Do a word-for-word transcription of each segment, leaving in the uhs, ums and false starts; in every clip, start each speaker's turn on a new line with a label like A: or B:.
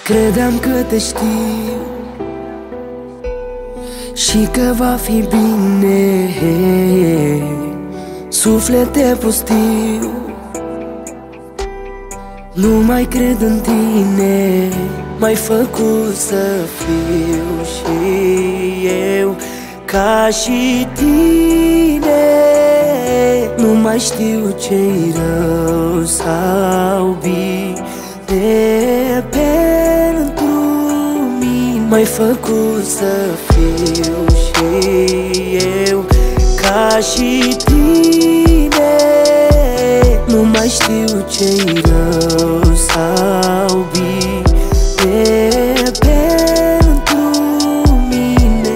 A: Credeam că te știu și că va fi bine. Suflete pustiu, nu mai cred în tine. M-ai făcut să fiu și eu ca și tine. Nu mai știu ce-i rău sau bine pentru mine. M-ai făcut să fiu și eu ca și tine. Nu mai știu ce-i rău sau bine pentru mine.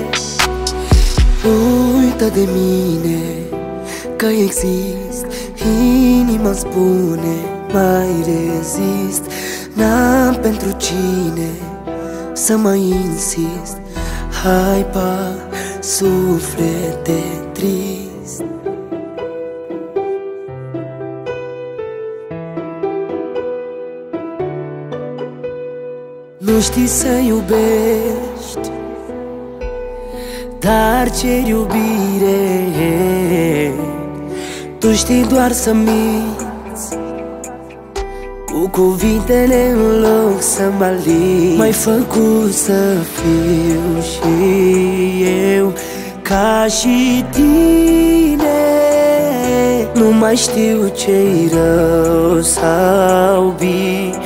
A: Uită de mine că exist, inima spune mai rezist. N-am pentru cine să mai insist. Hai, pa, suflete trist. Nu știi să iubești, dar cer iubire. Tu știi doar să minți cu cuvintele în loc să mă alini. M-ai făcut să fiu și eu ca și tine. Nu mai știu ce-i rău sau bine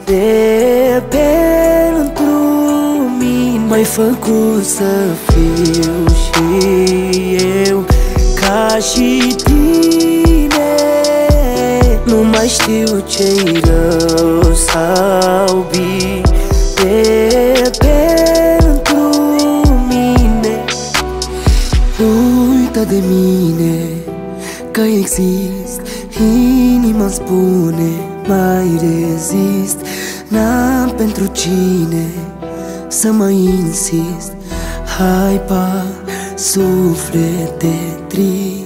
A: pentru mine. M-ai făcut să fiu și eu ca și tine. Nu mai știu ce-i rău sau bine pentru mine. Uită de mine că exist, inima spune mai rezist. N-am pentru cine să mai insist. Hai, pa, suflete trist.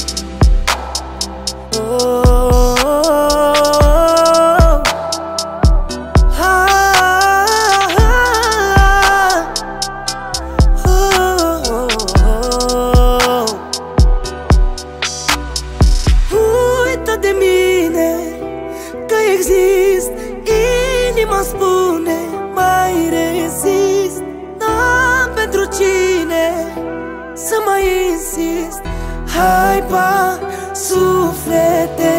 A: Uită de mine că exist, inima spune mai rezist. N-am pentru cine să mai insist. Hai, pa, suflete